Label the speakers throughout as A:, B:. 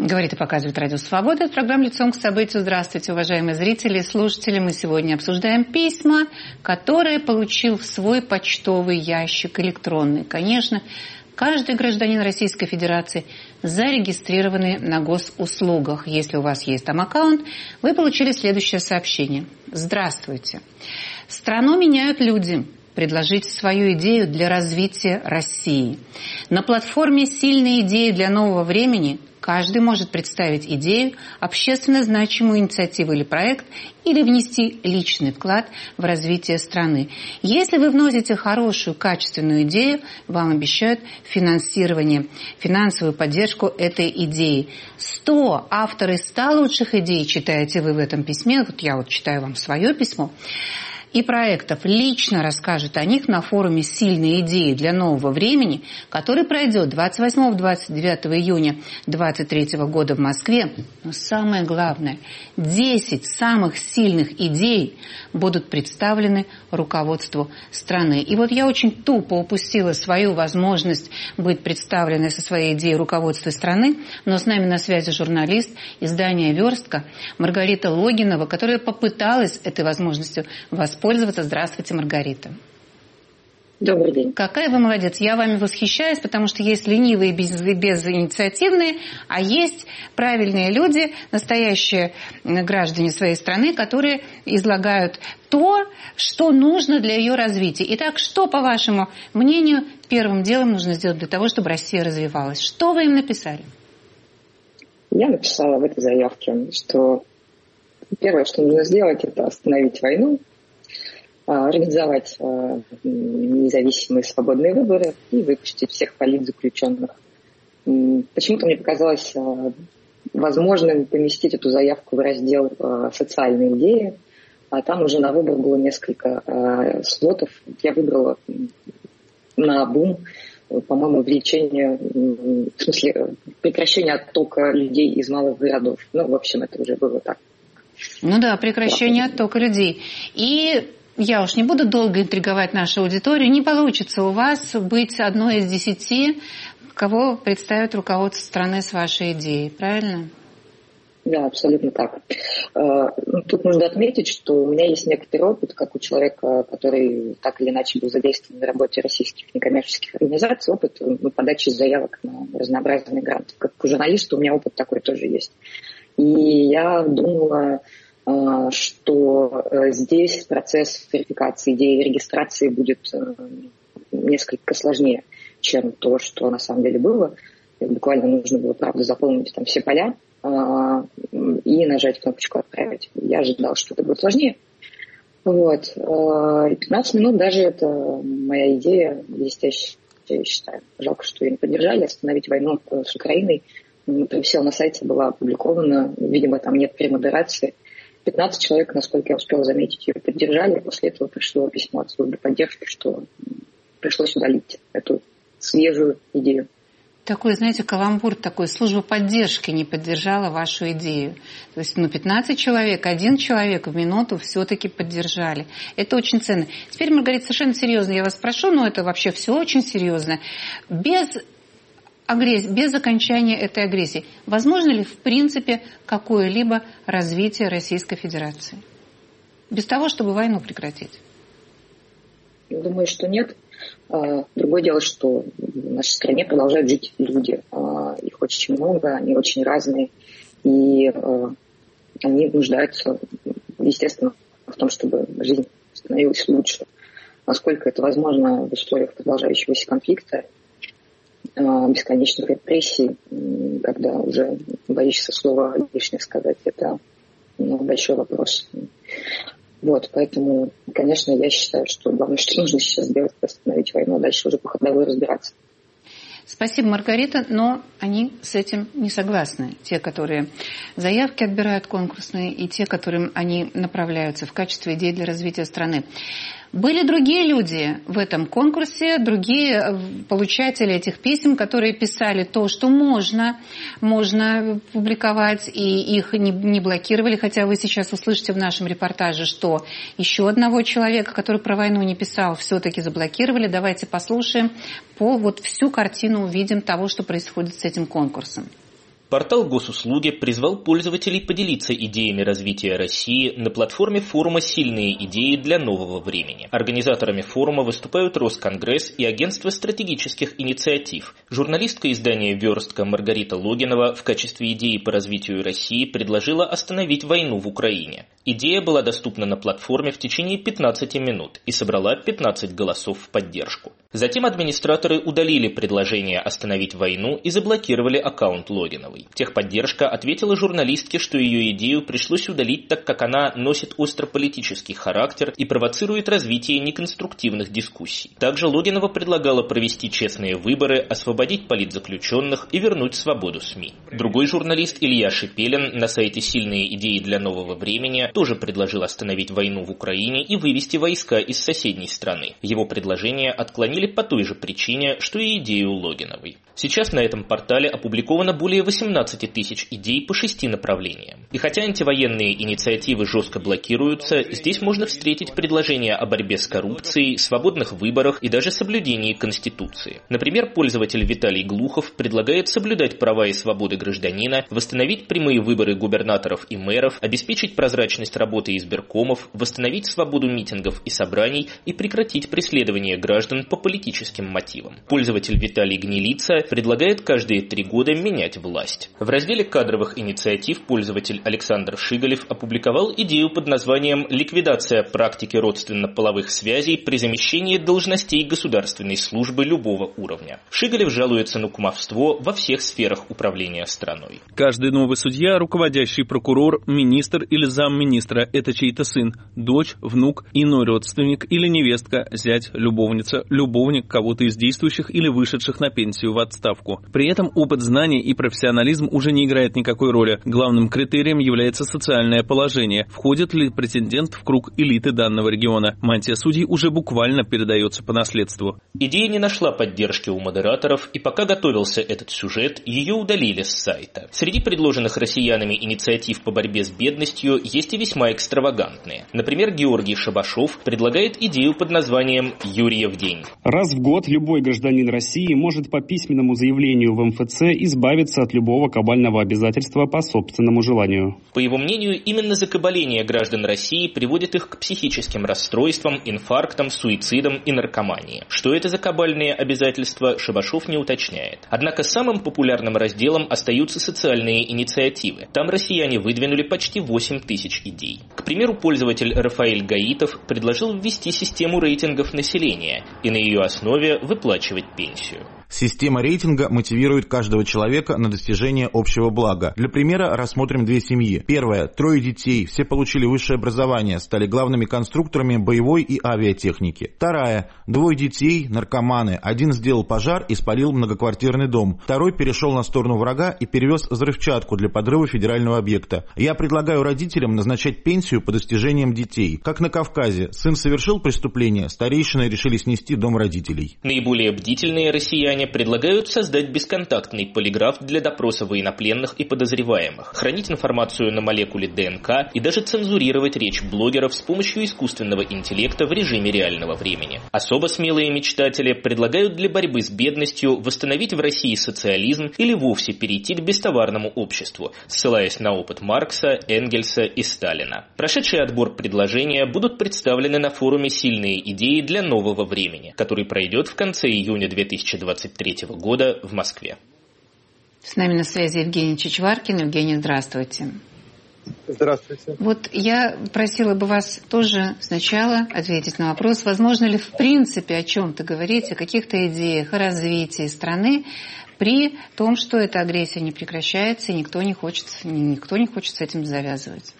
A: Говорит и показывает Радио Свобода. Это программа «Лицом к событию». Здравствуйте, уважаемые зрители и слушатели. Мы сегодня обсуждаем письма, которые получил в свой почтовый ящик электронный. Конечно, каждый гражданин Российской Федерации зарегистрированный на госуслугах. Если у вас есть там аккаунт, вы получили следующее сообщение. Здравствуйте. Страну меняют люди. Предложите свою идею для развития России. На платформе «Сильные идеи для нового времени» каждый может представить идею, общественно значимую инициативу или проект, или внести личный вклад в развитие страны. Если вы вносите хорошую, качественную идею, вам обещают финансирование, финансовую поддержку этой идеи. 100 авторы 100 лучших идей, читаете вы в этом письме, вот я читаю вам свое письмо, и проектов лично расскажет о них на форуме «Сильные идеи для нового времени», который пройдет 28-29 июня 2023 года в Москве. Но самое главное, 10 самых сильных идей будут представлены руководству страны. И вот я очень тупо упустила свою возможность быть представленной со своей идеей руководства страны, но с нами на связи журналист издания «Верстка» Маргарита Логинова, которая попыталась этой возможностью воспользоваться. Здравствуйте, Маргарита.
B: Добрый день.
A: Какая вы молодец. Я вами восхищаюсь, потому что есть ленивые и безинициативные, а есть правильные люди, настоящие граждане своей страны, которые излагают то, что нужно для ее развития. Итак, что, по вашему мнению, первым делом нужно сделать для того, чтобы Россия развивалась? Что вы им написали? Я
B: написала в этой заявке, что первое, что нужно сделать, это остановить войну, организовать независимые свободные выборы и выпустить всех политзаключенных. Почему-то мне показалось возможным поместить эту заявку в раздел «Социальные идеи», а там уже на выбор было несколько слотов. Я выбрала наобум, по-моему, увеличение, в смысле, прекращение оттока людей из малых городов. Ну, в общем, это уже было так.
A: Ну да, прекращение оттока людей. И я уж не буду долго интриговать нашу аудиторию. Не получится у вас быть одной из 10, кого представит руководство страны с вашей идеей. Правильно?
B: Да, абсолютно так. Тут нужно отметить, что у меня есть некоторый опыт, как у человека, который так или иначе был задействован в работе российских некоммерческих организаций, опыт подачи заявок на разнообразные гранты. Как у журналиста у меня опыт такой тоже есть. И я думала, что здесь процесс верификации идеи и регистрации будет несколько сложнее, чем то, что на самом деле было. Буквально нужно было, правда, заполнить там все поля и нажать кнопочку «Отправить». Я ожидала, что это будет сложнее. Вот. 15 минут даже это моя идея блестящая, я считаю. Жалко, что ее не поддержали. Остановить войну с Украиной. Все на сайте было опубликовано. Видимо, там нет премодерации. 15 человек, насколько я успела заметить, ее поддержали. После этого пришло письмо от службы поддержки, что пришлось удалить эту свежую идею.
A: Такой, знаете, каламбур такой. Служба поддержки не поддержала вашу идею. То есть, 15 человек, 1 человек в минуту все-таки поддержали. Это очень ценно. Теперь, Маргарита, совершенно серьезно я вас прошу, но это вообще все очень серьезно. Без окончания этой агрессии, возможно ли в принципе какое-либо развитие Российской Федерации? Без того, чтобы войну прекратить?
B: Думаю, что нет. Другое дело, что в нашей стране продолжают жить люди. Их очень много, они очень разные. И они нуждаются, естественно, в том, чтобы жизнь становилась лучше. Насколько это возможно в условиях продолжающегося конфликта, бесконечных репрессий, когда уже боишься слова лишнее сказать, это большой вопрос. Вот, поэтому, конечно, я считаю, что главное, что нужно сейчас сделать, это остановить войну, а дальше уже по ходовой разбираться.
A: Спасибо, Маргарита, но они с этим не согласны. Те, которые заявки отбирают конкурсные, и те, которым они направляются в качестве идей для развития страны. Были другие люди в этом конкурсе, другие получатели этих писем, которые писали то, что можно публиковать, и их не блокировали, хотя вы сейчас услышите в нашем репортаже, что еще одного человека, который про войну не писал, все-таки заблокировали. Давайте послушаем, всю картину увидим того, что происходит с этим конкурсом.
C: Портал Госуслуги призвал пользователей поделиться идеями развития России на платформе форума «Сильные идеи для нового времени». Организаторами форума выступают Росконгресс и Агентство стратегических инициатив. Журналистка издания «Верстка» Маргарита Логинова в качестве идеи по развитию России предложила остановить войну в Украине. Идея была доступна на платформе в течение 15 минут и собрала 15 голосов в поддержку. Затем администраторы удалили предложение остановить войну и заблокировали аккаунт Логиновой. Техподдержка ответила журналистке, что ее идею пришлось удалить, так как она носит острополитический характер и провоцирует развитие неконструктивных дискуссий. Также Логинова предлагала провести честные выборы, освободить политзаключенных и вернуть свободу СМИ. Другой журналист Илья Шипелин на сайте «Сильные идеи для нового времени» тоже предложил остановить войну в Украине и вывести войска из соседней страны. Его предложение отклонили по той же причине, что и идею Логиновой. Сейчас на этом портале опубликовано более 18 тысяч идей по 6 направлениям. И хотя антивоенные инициативы жестко блокируются, здесь можно встретить предложения о борьбе с коррупцией, свободных выборах и даже соблюдении Конституции. Например, пользователь Виталий Глухов предлагает соблюдать права и свободы гражданина, восстановить прямые выборы губернаторов и мэров, обеспечить прозрачность работы избиркомов, восстановить свободу митингов и собраний и прекратить преследование граждан по политическим мотивам. Пользователь Виталий Гнилица предлагает каждые 3 года менять власть. В разделе кадровых инициатив пользователь Александр Шиголев опубликовал идею под названием «Ликвидация практики родственно-половых связей при замещении должностей государственной службы любого уровня». Шиголев жалуется на кумовство во всех сферах управления страной.
D: Каждый новый судья, руководящий прокурор, министр или замминистра – это чей-то сын, дочь, внук, иной родственник или невестка, зять, любовница, любовник кого-то из действующих или вышедших на пенсию в отставку. При этом опыт, знаний и профессионализм уже не играет никакой роли. Главным критерием является социальное положение. Входит ли претендент в круг элиты данного региона? Мантия судей уже буквально передается по наследству.
C: Идея не нашла поддержки у модераторов, и пока готовился этот сюжет, ее удалили с сайта. Среди предложенных россиянами инициатив по борьбе с бедностью есть и весьма экстравагантные. Например, Георгий Шабашов предлагает идею под названием «Юрьев день».
E: Раз в год любой гражданин России может по письменному заявлению в МФЦ избавиться от любого кабального обязательства по собственному желанию.
C: По его мнению, именно закабаление граждан России приводит их к психическим расстройствам, инфарктам, суицидам и наркомании. Что это за кабальные обязательства, Шабашов не уточняет. Однако самым популярным разделом остаются социальные инициативы. Там россияне выдвинули почти 8 тысяч идей. К примеру, пользователь Рафаэль Гаитов предложил ввести систему рейтингов населения и на ее основе выплачивать пенсию.
F: Система рейтинга мотивирует каждого человека на достижение общего блага. Для примера рассмотрим 2 семьи. Первая – 3 детей, все получили высшее образование, стали главными конструкторами боевой и авиатехники. Вторая – 2 детей, наркоманы. Один сделал пожар и спалил многоквартирный дом. Второй перешел на сторону врага и перевез взрывчатку для подрыва федерального объекта. Я предлагаю родителям назначать пенсию по достижениям детей. Как на Кавказе. Сын совершил преступление, старейшины решили снести дом родителей.
C: Наиболее бдительные россияне предлагают создать бесконтактный полиграф для допроса военнопленных и подозреваемых, хранить информацию на молекуле ДНК и даже цензурировать речь блогеров с помощью искусственного интеллекта в режиме реального времени. Особо смелые мечтатели предлагают для борьбы с бедностью восстановить в России социализм или вовсе перейти к бестоварному обществу, ссылаясь на опыт Маркса, Энгельса и Сталина. Прошедшие отбор предложения будут представлены на форуме «Сильные идеи для нового времени», который пройдет в конце июня 2023 года в Москве.
A: С нами на связи Евгений Чичваркин. Евгений, здравствуйте.
G: Здравствуйте.
A: Вот я просила бы вас тоже сначала ответить на вопрос, возможно ли в принципе о чем-то говорить, о каких-то идеях, о развитии страны, при том, что эта агрессия не прекращается и никто не хочет с этим завязывать.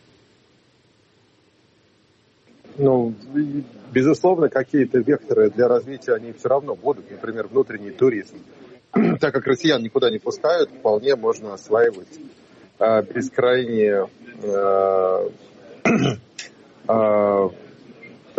G: Безусловно, какие-то векторы для развития, они все равно будут, например, внутренний туризм. Так как россиян никуда не пускают, вполне можно осваивать бескрайние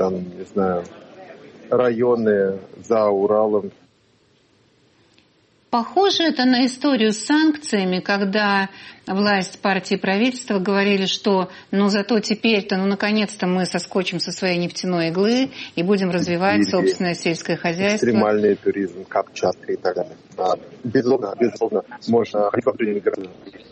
G: районы за Уралом.
A: похоже это на историю с санкциями, когда власть партии и правительства говорили, что зато теперь-то, наконец-то мы соскочим со своей нефтяной иглы и будем развивать собственное сельское хозяйство.
G: Экстремальный туризм, Камчатка и так далее. Безусловно, можно ходить в определенные города.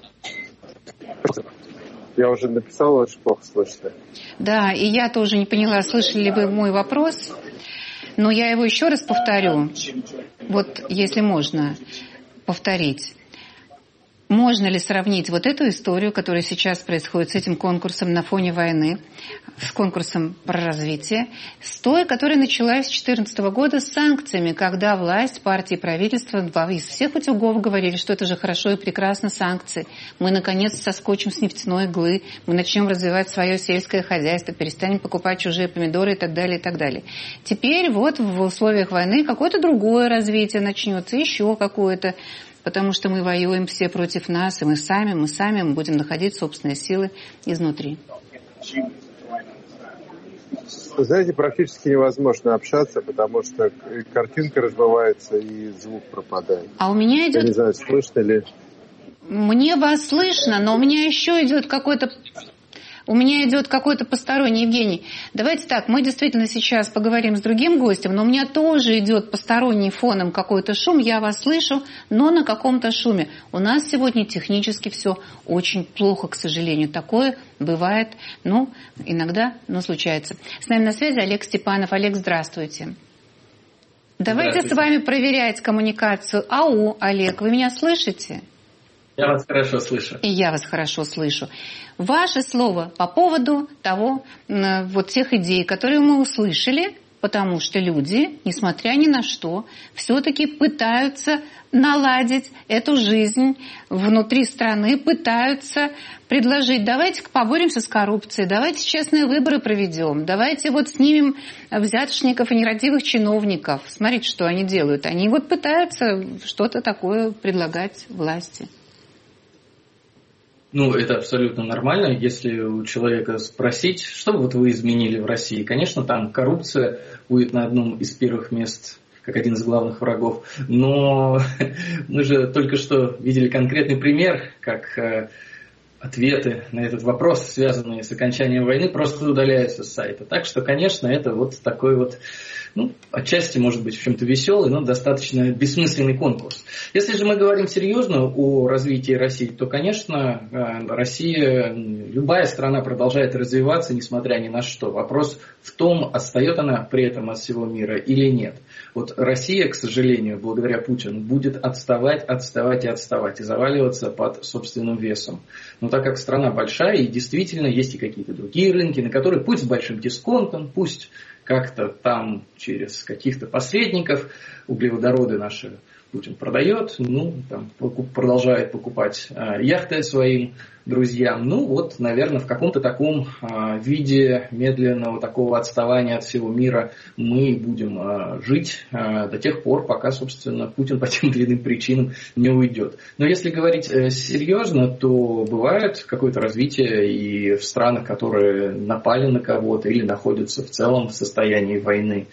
G: Я уже написала, очень плохо слышно.
A: Да, и я тоже не поняла, слышали ли вы мой вопрос, но я его еще раз повторю. Вот если можно повторить. Можно ли сравнить вот эту историю, которая сейчас происходит с этим конкурсом на фоне войны, с конкурсом про развитие, с той, которая началась с 2014 года с санкциями, когда власть, партии и правительство из всех утюгов говорили, что это же хорошо и прекрасно санкции. Мы, наконец, соскочим с нефтяной иглы, мы начнем развивать свое сельское хозяйство, перестанем покупать чужие помидоры и так далее, и так далее. Теперь вот в условиях войны какое-то другое развитие начнется, еще какое-то, потому что мы воюем все против нас, и мы сами будем находить собственные силы изнутри.
G: Вы знаете, практически невозможно общаться, потому что картинка разбивается и звук пропадает.
A: А у меня идет...
G: Я не знаю, слышно ли...
A: Мне вас слышно, но у меня еще идет какой-то... У меня идет какой-то посторонний, Евгений. Давайте так, мы действительно сейчас поговорим с другим гостем, но у меня тоже идет посторонний фоном какой-то шум, я вас слышу, но на каком-то шуме. У нас сегодня технически все очень плохо, к сожалению. Такое бывает, иногда, случается. С нами на связи Олег Степанов. Олег, здравствуйте. Давайте с вами проверять коммуникацию. Ау, Олег, вы меня слышите?
H: Я вас хорошо слышу.
A: И я вас хорошо слышу. Ваше слово по поводу того, вот тех идей, которые мы услышали, потому что люди, несмотря ни на что, все-таки пытаются наладить эту жизнь внутри страны, пытаются предложить, давайте поборемся с коррупцией, давайте честные выборы проведем, давайте вот снимем взяточников и нерадивых чиновников. Смотрите, что они делают. Они вот пытаются что-то такое предлагать власти.
H: Это абсолютно нормально, если у человека спросить, что вот вы изменили в России. Конечно, там коррупция будет на одном из первых мест, как один из главных врагов. Но мы же только что видели конкретный пример, как ответы на этот вопрос, связанные с окончанием войны, просто удаляются с сайта. Так что, конечно, это вот такой вот, отчасти, может быть, в чем-то веселый, но достаточно бессмысленный конкурс. Если же мы говорим серьезно о развитии России, то, конечно, Россия, любая страна продолжает развиваться, несмотря ни на что. Вопрос в том, отстает она при этом от всего мира или нет. Вот Россия, к сожалению, благодаря Путину, будет отставать и заваливаться под собственным весом. Но так как страна большая, и действительно есть и какие-то другие рынки, на которые пусть с большим дисконтом, пусть как-то там через каких-то посредников углеводороды наши Путин продает, продолжает покупать яхты своим друзьям. Наверное, в каком-то таком виде медленного такого отставания от всего мира мы будем жить до тех пор, пока, собственно, Путин по тем или иным причинам не уйдет. Но если говорить серьезно, то бывает какое-то развитие и в странах, которые напали на кого-то или находятся в целом в состоянии войны.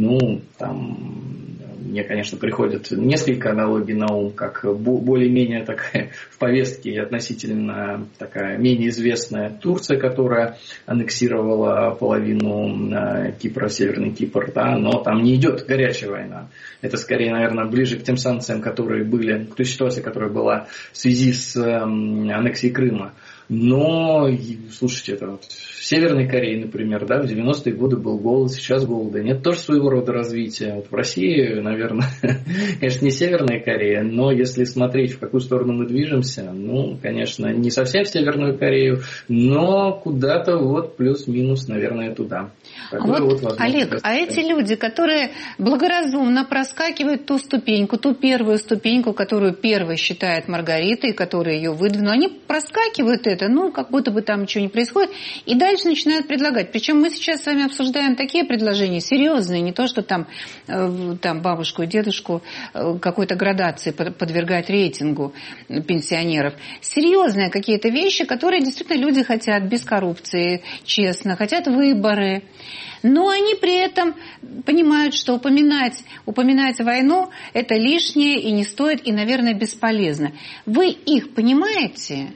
H: Мне, конечно, приходят несколько аналогий на ум, как более-менее такая в повестке относительно такая менее известная Турция, которая аннексировала половину Кипра, Северный Кипр, но там не идет горячая война. Это скорее, наверное, ближе к тем санкциям, которые были, к той ситуации, которая была в связи с аннексией Крыма. Но, слушайте, это вот в Северной Корее, например, в 90-е годы был голод, сейчас голода нет. Тоже своего рода развитие. Вот в России, наверное, конечно, не Северная Корея, но если смотреть, в какую сторону мы движемся, конечно, не совсем в Северную Корею, но куда-то плюс-минус, наверное, туда.
A: Олег, эти люди, которые благоразумно проскакивают ту ступеньку, ту первую ступеньку, которую первой считает Маргарита, и которая ее выдвинула, они проскакивают это, как будто бы там ничего не происходит, и дальше начинают предлагать. Причем мы сейчас с вами обсуждаем такие предложения серьезные, не то, что там бабушку и дедушку какой-то градации подвергать рейтингу пенсионеров. Серьезные какие-то вещи, которые действительно люди хотят без коррупции, честно, хотят выборы. Но они при этом понимают, что упоминать войну – это лишнее и не стоит, и, наверное, бесполезно. Вы их понимаете?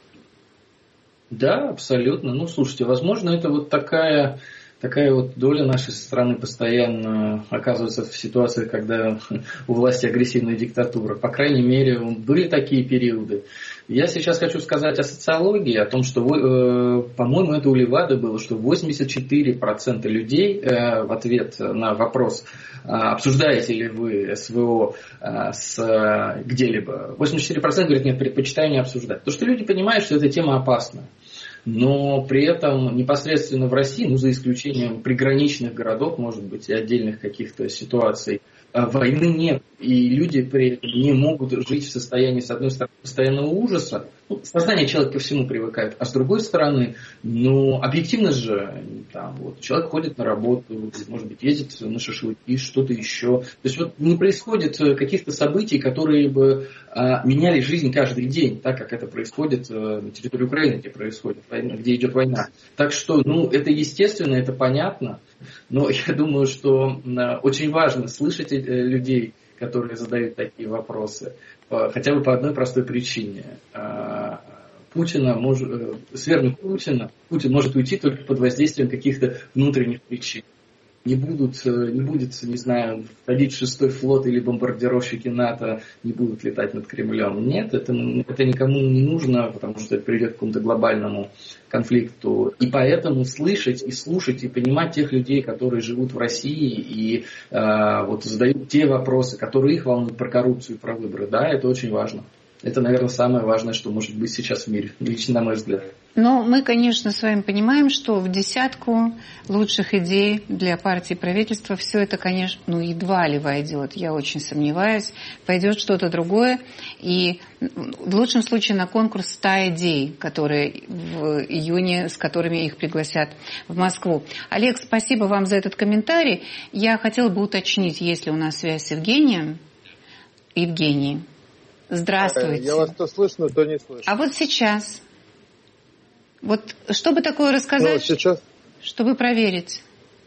H: Да, абсолютно. Ну, слушайте, возможно, это вот такая вот доля нашей страны постоянно оказывается в ситуации, когда у власти агрессивная диктатура. По крайней мере, были такие периоды. Я сейчас хочу сказать о социологии, о том, что, по-моему, это у Левады было, что 84% людей в ответ на вопрос, обсуждаете ли вы СВО где-либо, 84% говорят, нет, предпочитаю не обсуждать. Потому что люди понимают, что эта тема опасна. Но при этом непосредственно в России, за исключением приграничных городов, может быть, и отдельных каких-то ситуаций, войны нет. И люди при этом не могут жить в состоянии, с одной стороны, постоянного ужаса. Сознание человека ко всему привыкает. А с другой стороны, объективно же, человек ходит на работу, может быть, ездит на шашлыки, что-то еще. То есть не происходит каких-то событий, которые бы меняли жизнь каждый день, так как это происходит на территории Украины, где происходит война, где идет война. Так что, это естественно, это понятно. Но я думаю, что очень важно слышать людей, которые задают такие вопросы, хотя бы по одной простой причине. Свергнуть Путина, Путин может уйти только под воздействием каких-то внутренних причин. Не будет, не знаю, входить в 6-й флот или бомбардировщики НАТО не будут летать над Кремлем. Нет, это никому не нужно, потому что это приведет к какому-то глобальному конфликту. И поэтому слышать и слушать и понимать тех людей, которые живут в России и задают те вопросы, которые их волнуют про коррупцию и про выборы, да, это очень важно. Это, наверное, самое важное, что может быть сейчас в мире, лично на мой взгляд.
A: Но мы, конечно, с вами понимаем, что в десятку лучших идей для партии и правительства все это, конечно, едва ли войдет. Я очень сомневаюсь. Пойдет что-то другое. И в лучшем случае на конкурс 100 идей, которые в июне, с которыми их пригласят в Москву. Олег, спасибо вам за этот комментарий. Я хотела бы уточнить, есть ли у нас связь с Евгением. Евгений. Здравствуйте.
G: Я вас то слышно, то не слышу.
A: А вот сейчас. Что бы такое рассказать,
G: сейчас...
A: чтобы проверить?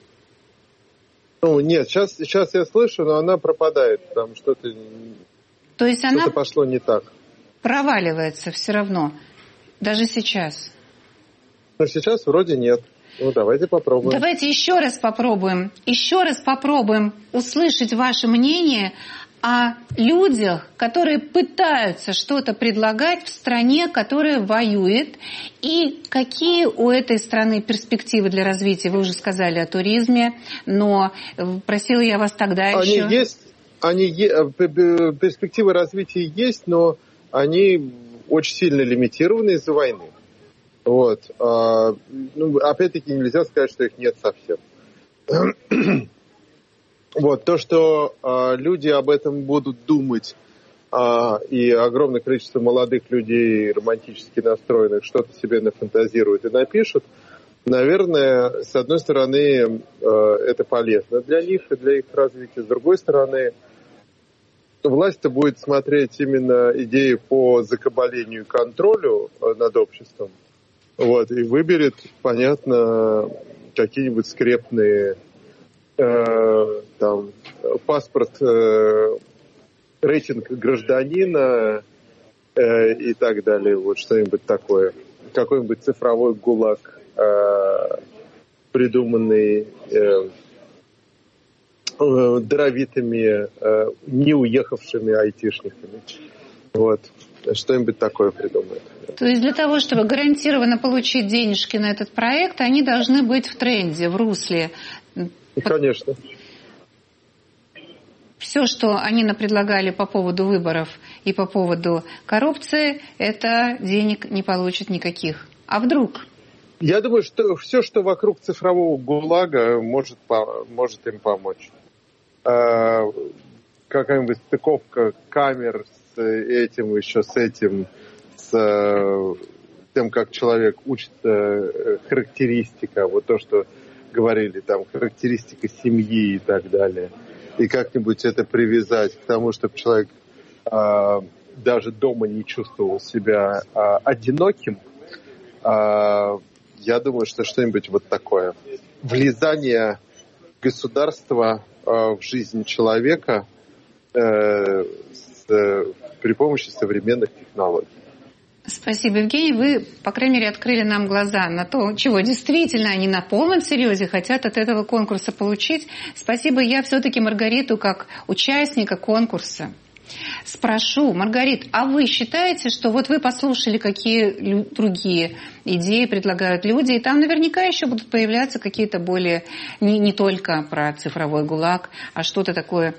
G: Нет, сейчас я слышу, но она пропадает. Там что-то
A: она
G: пошло не так.
A: Проваливается все равно. Даже сейчас.
G: Но сейчас вроде нет. Давайте попробуем.
A: Давайте еще раз попробуем. Еще раз попробуем услышать ваше мнение о людях, которые пытаются что-то предлагать в стране, которая воюет, и какие у этой страны перспективы для развития. Вы уже сказали о туризме, но просила я вас тогда еще...
G: Перспективы развития есть, но они очень сильно лимитированы из-за войны. Опять-таки нельзя сказать, что их нет совсем. То, что люди об этом будут думать, и огромное количество молодых людей, романтически настроенных, что-то себе нафантазируют и напишут, наверное, с одной стороны, это полезно для них и для их развития. С другой стороны, власть-то будет смотреть именно идеи по закабалению и контролю над обществом, и выберет, понятно, какие-нибудь скрепные паспорт, рейтинг гражданина и так далее, что-нибудь такое. Какой-нибудь цифровой ГУЛАГ, придуманный даровитыми, не уехавшими айтишниками. Что-нибудь такое придумают.
A: То есть для того, чтобы гарантированно получить денежки на этот проект, они должны быть в тренде, в русле.
G: Конечно.
A: Все, что они предлагали по поводу выборов и по поводу коррупции, это денег не получат никаких. А вдруг?
G: Я думаю, что все, что вокруг цифрового ГУЛАГа, может им помочь. Какая-нибудь стыковка камер с этим, тем, как человек учится, характеристика, вот то, что говорили, там, характеристика семьи и так далее. И как-нибудь это привязать к тому, чтобы человек даже дома не чувствовал себя одиноким, я думаю, что что-нибудь вот такое. Влезание государства в жизнь человека при помощи современных технологий.
A: Спасибо, Евгений. Вы, по крайней мере, открыли нам глаза на то, чего действительно они на полном серьезе хотят от этого конкурса получить. Спасибо. Я все-таки Маргариту, как участника конкурса, спрошу. Маргарит, а вы считаете, что вот вы послушали, какие другие идеи предлагают люди, и там наверняка еще будут появляться какие-то более, не только про цифровой ГУЛАГ, а что-то такое,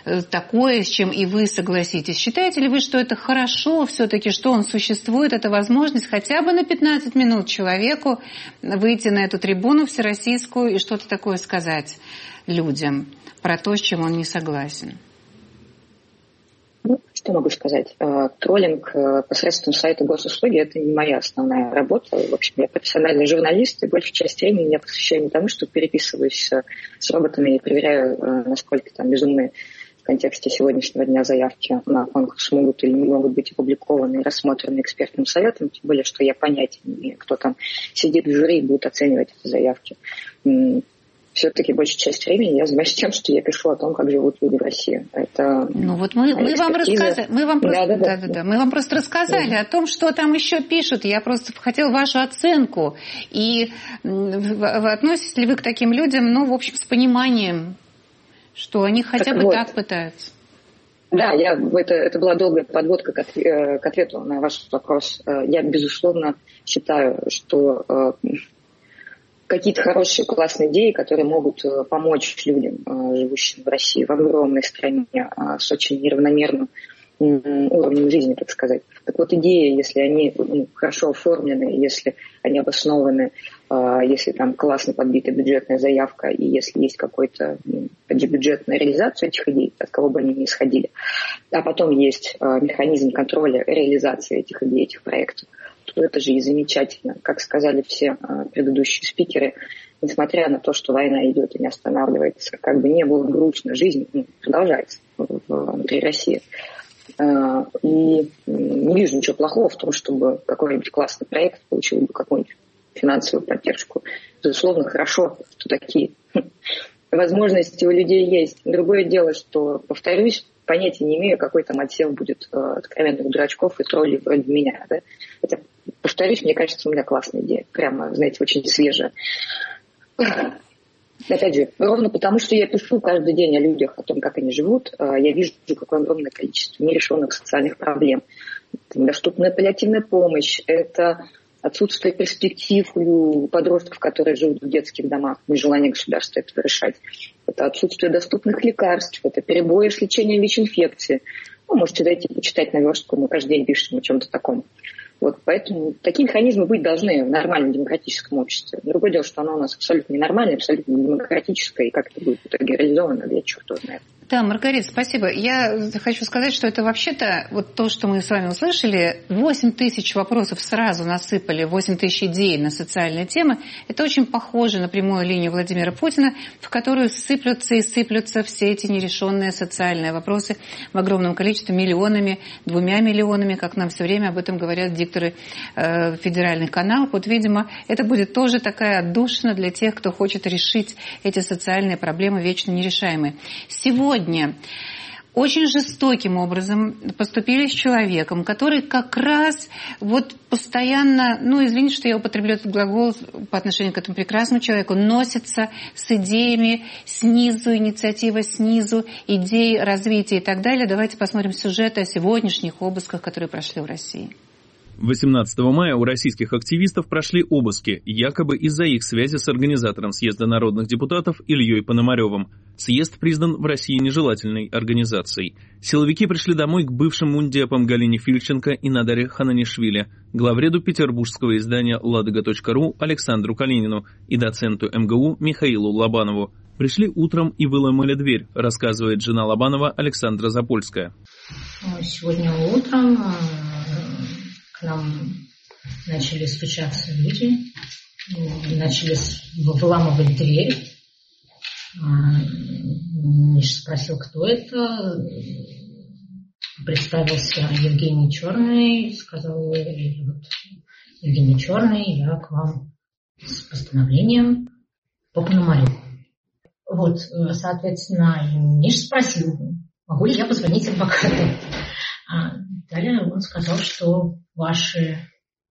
A: с чем и вы согласитесь. Считаете ли вы, что это хорошо все-таки, что он существует, эта возможность хотя бы на 15 минут человеку выйти на эту трибуну всероссийскую и что-то такое сказать людям про то, с чем он не согласен?
B: Ну, что могу сказать? Троллинг посредством сайта госуслуги – это не моя основная работа. В общем, я профессиональный журналист, и большую часть времени я посвящаю не тому, что переписываюсь с роботами и проверяю, насколько там безумные в контексте сегодняшнего дня заявки на конкурс могут или не могут быть опубликованы и рассмотрены экспертным советом, тем более, что я понятия не имею, кто там сидит в жюри и будет оценивать эти заявки. Все-таки большая часть времени я занимаюсь тем, что я пишу о том, как живут люди в России. Это
A: мы вам рассказали, мы вам просто рассказали о том, что там еще пишут. Я просто хотела вашу оценку. И относитесь ли вы к таким людям, в общем, с пониманием, что они хотя бы так пытаются?
B: Да, это была долгая подводка к ответу на ваш вопрос. Я, безусловно, считаю, что какие-то хорошие, классные идеи, которые могут помочь людям, живущим в России, в огромной стране, с очень неравномерным уровнем жизни, так сказать. Так вот, идеи, если они хорошо оформлены, если они обоснованы, если там классно подбита бюджетная заявка, и если есть какой-то бюджетная реализация этих идей, от кого бы они ни исходили, а потом есть механизм контроля реализации этих идей, этих проектов, то это же и замечательно. Как сказали все предыдущие спикеры, несмотря на то, что война идет и не останавливается, как бы не было грустно, жизнь продолжается внутри России. И не вижу ничего плохого в том, чтобы какой-нибудь классный проект получил бы какую-нибудь финансовую поддержку. Безусловно, хорошо, что такие возможности у людей есть. Другое дело, что, повторюсь, понятия не имею, какой там отсев будет откровенных дурачков и троллей вроде меня. Да? Хотя, повторюсь, мне кажется, у меня классная идея. Прямо, знаете, очень свежая. Опять же, ровно потому, что я пишу каждый день о людях, о том, как они живут, я вижу, какое огромное количество нерешенных социальных проблем. Это недоступная паллиативная помощь, это отсутствие перспектив у подростков, которые живут в детских домах, нежелание государства этого решать. Это отсутствие доступных лекарств, это перебои с лечением ВИЧ-инфекции. Можете зайти почитать наверстку, мы каждый день пишем о чем-то таком. Поэтому такие механизмы быть должны в нормальном демократическом обществе. Другое дело, что оно у нас абсолютно ненормальное, абсолютно не демократическое, и как это будет в итоге реализовано, я черт его знает.
A: Да, Маргарита, спасибо. Я хочу сказать, что это вообще-то, то, что мы с вами услышали, 8 тысяч вопросов сразу насыпали, 8 тысяч идей на социальные темы. Это очень похоже на прямую линию Владимира Путина, в которую сыплются и сыплются все эти нерешенные социальные вопросы в огромном количестве, миллионами, 2 миллионами, как нам все время об этом говорят дикторы федеральных каналов. Видимо, это будет тоже такая отдушина для тех, кто хочет решить эти социальные проблемы вечно нерешаемые. Сегодня очень жестоким образом поступили с человеком, который как раз постоянно, извините, что я употреблю этот глагол по отношению к этому прекрасному человеку, носится с идеями снизу, инициатива снизу, идеи развития и так далее. Давайте посмотрим сюжеты о сегодняшних обысках, которые прошли в России.
D: 18 мая у российских активистов прошли обыски, якобы из-за их связи с организатором съезда народных депутатов Ильей Пономаревым. Съезд признан в России нежелательной организацией. Силовики пришли домой к бывшим мундепам Галине Фильченко и Надаре Хананишвили, главреду петербургского издания «Ладога.ру» Александру Калинину и доценту МГУ Михаилу Лобанову. Пришли утром и выломали дверь, рассказывает жена Лобанова Александра Запольская.
I: Сегодня утром к нам начали стучаться люди, начали выламывать дверь. Миша спросил, кто это. Представился Евгений Черный, сказал: вот, Евгений Черный, я к вам с постановлением по Пономареву. Вот, соответственно, Миша спросил, могу ли я позвонить адвокату. Далее он сказал, что ваши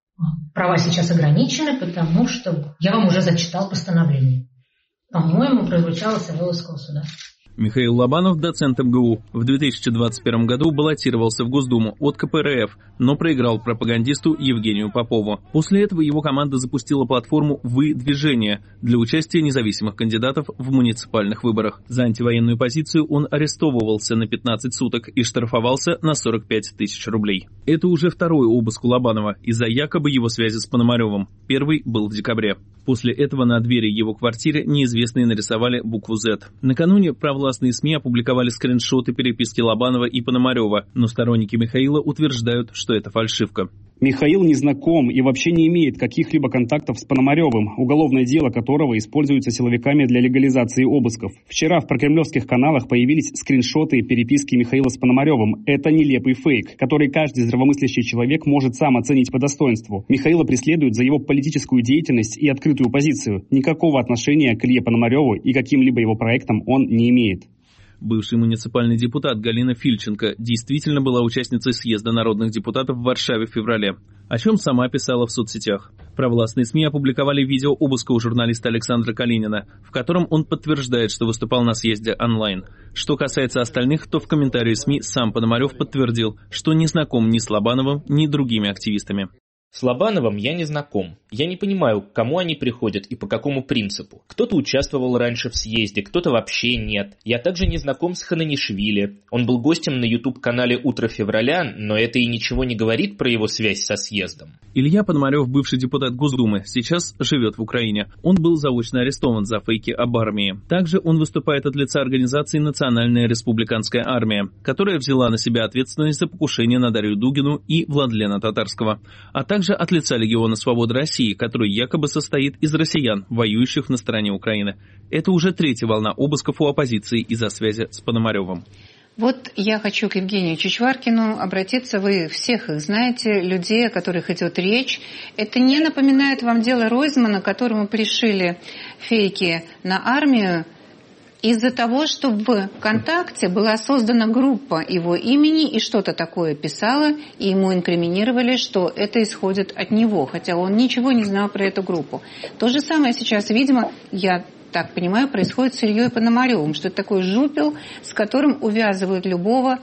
I: права сейчас ограничены, потому что я вам уже зачитал постановление. По-моему, прозвучало с Савеловского суда.
D: Михаил Лобанов, доцент МГУ, в 2021 году баллотировался в Госдуму от КПРФ, но проиграл пропагандисту Евгению Попову. После этого его команда запустила платформу «Вы-движение» для участия независимых кандидатов в муниципальных выборах. За антивоенную позицию он арестовывался на 15 суток и штрафовался на 45 тысяч рублей. Это уже второй обыск у Лобанова из-за якобы его связи с Пономаревым. Первый был в декабре. После этого на двери его квартиры неизвестные нарисовали букву «З». Накануне провластные СМИ опубликовали скриншоты переписки Лобанова и Пономарева, но сторонники Михаила утверждают, что это фальшивка.
E: Михаил не знаком и вообще не имеет каких-либо контактов с Пономаревым, уголовное дело которого используется силовиками для легализации обысков. Вчера в прокремлевских каналах появились скриншоты переписки Михаила с Пономаревым. Это нелепый фейк, который каждый здравомыслящий человек может сам оценить по достоинству. Михаила преследуют за его политическую деятельность и открытую позицию. Никакого отношения к Илье Пономареву и каким-либо его проектам он не имеет.
D: Бывший муниципальный депутат Галина Фильченко действительно была участницей съезда народных депутатов в Варшаве в феврале, о чем сама писала в соцсетях. Провластные СМИ опубликовали видео обыска у журналиста Александра Калинина, в котором он подтверждает, что выступал на съезде онлайн. Что касается остальных, то в комментарии СМИ сам Пономарев подтвердил, что не знаком ни с Лобановым, ни другими активистами.
C: С Лобановым я не знаком. Я не понимаю, к кому они приходят и по какому принципу. Кто-то участвовал раньше в съезде, кто-то вообще нет. Я также не знаком с Хананишвили. Он был гостем на YouTube-канале «Утро февраля», но это и ничего не говорит про его связь со съездом.
D: Илья Пономарев, бывший депутат Госдумы, сейчас живет в Украине. Он был заочно арестован за фейки об армии. Также он выступает от лица организации «Национальная республиканская армия», которая взяла на себя ответственность за покушение на Дарью Дугину и Владлена Татарского, а также от лица Легиона Свободы России, который якобы состоит из россиян, воюющих на стороне Украины. Это уже третья волна обысков у оппозиции из-за связи с Пономаревым.
A: Вот я хочу к Евгению Чичваркину обратиться. Вы всех их знаете, людей, о которых идет речь. Это не напоминает вам дело Ройзмана, которому пришили фейки на армию, из-за того, что в ВКонтакте была создана группа его имени и что-то такое писала, и ему инкриминировали, что это исходит от него, хотя он ничего не знал про эту группу. То же самое сейчас, видимо, я так понимаю, происходит с Ильей Пономаревым, что это такой жупел, с которым увязывают любого,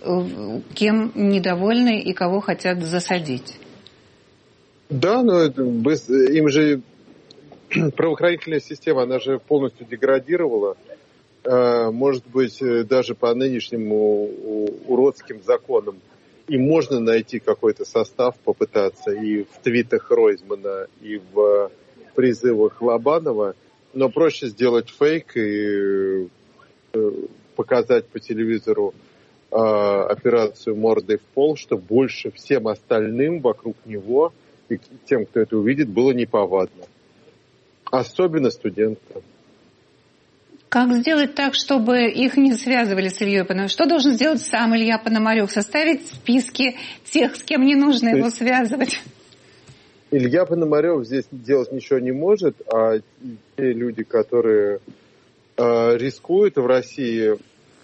A: кем недовольны и кого хотят засадить.
G: Да, но им же правоохранительная система, она же полностью деградировала. Может быть, даже по нынешним уродским законам. И можно найти какой-то состав, попытаться и в твитах Ройзмана, и в призывах Лобанова, но проще сделать фейк и показать по телевизору операцию мордой в пол, чтобы больше всем остальным вокруг него и тем, кто это увидит, было неповадно. Особенно студентам.
A: Как сделать так, чтобы их не связывали с Ильей Пономаревым? Что должен сделать сам Илья Пономарев? Составить списки тех, с кем не нужно его связывать?
G: Илья Пономарев здесь делать ничего не может, а те люди, которые рискуют в России,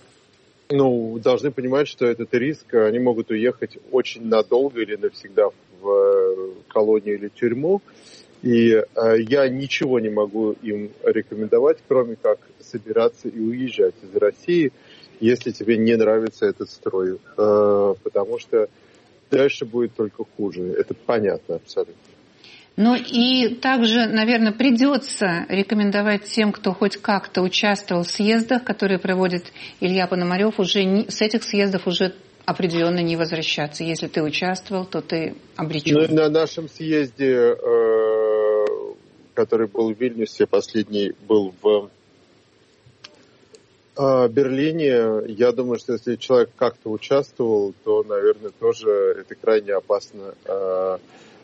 G: должны понимать, что этот риск, они могут уехать очень надолго или навсегда в колонию или тюрьму. И я ничего не могу им рекомендовать, кроме как собираться и уезжать из России, если тебе не нравится этот строй. Потому что дальше будет только хуже. Это понятно абсолютно.
A: Ну и также, наверное, придется рекомендовать тем, кто хоть как-то участвовал в съездах, которые проводит Илья Пономарев, уже с этих съездов уже определенно не возвращаться. Если ты участвовал, то ты обречен.
G: На нашем съезде, который был в Вильнюсе, последний был в Берлине, я думаю, что если человек как-то участвовал, то, наверное, тоже это крайне опасно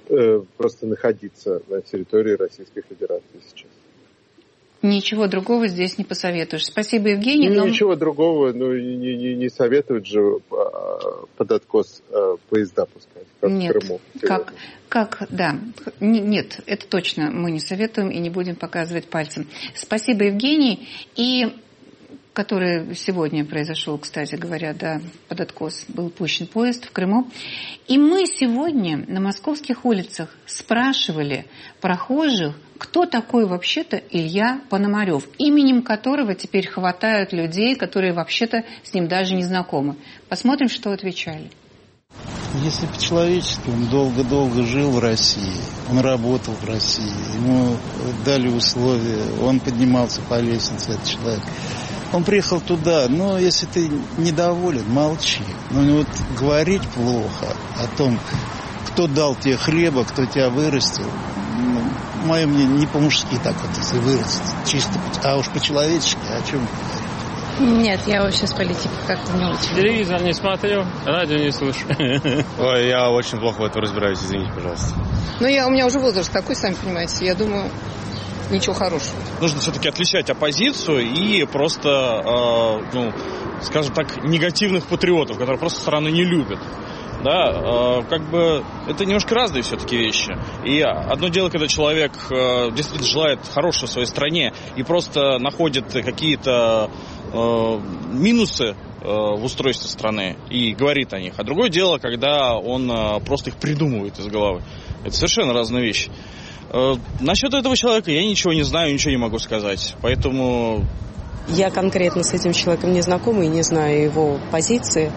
G: просто находиться на территории Российской Федерации сейчас.
A: Ничего другого здесь не посоветуешь. Спасибо, Евгений.
G: Ничего другого, не советуют же под откос поезда пускать, как
A: нет,
G: в Крыму.
A: Да. Нет, это точно мы не советуем и не будем показывать пальцем. Спасибо, Евгений. И который сегодня произошел, кстати говоря, да, под откос был пущен поезд в Крыму. И мы сегодня на московских улицах спрашивали прохожих, кто такой вообще-то Илья Пономарев, именем которого теперь хватают людей, которые вообще-то с ним даже не знакомы. Посмотрим, что отвечали.
J: Если по-человечески, он долго-долго жил в России, он работал в России, ему дали условия, он поднимался по лестнице, этот человек. Он приехал туда, но если ты недоволен, молчи. Но вот говорить плохо о том, кто дал тебе хлеба, кто тебя вырастил, мое мнение, не по-мужски так вот, если вырастет, чисто, а уж по-человечески, о чем говорить?
K: Нет, я вообще с политикой как-то не очень.
L: Телевизор не смотрю, радио не слушаю.
M: Ой, я очень плохо в этом разбираюсь, извините, пожалуйста.
N: У меня уже возраст такой, сами понимаете, я думаю, ничего хорошего.
O: Нужно все-таки отличать оппозицию и просто, скажем так, негативных патриотов, которые просто страну не любят. Да, это немножко разные все-таки вещи. И одно дело, когда человек действительно желает хорошего в своей стране и просто находит какие-то минусы в устройстве страны и говорит о них. А другое дело, когда он просто их придумывает из головы. Это совершенно разные вещи. Насчет этого человека я ничего не знаю, ничего не могу сказать. Поэтому...
P: Я конкретно с этим человеком не знакома и не знаю его позиции.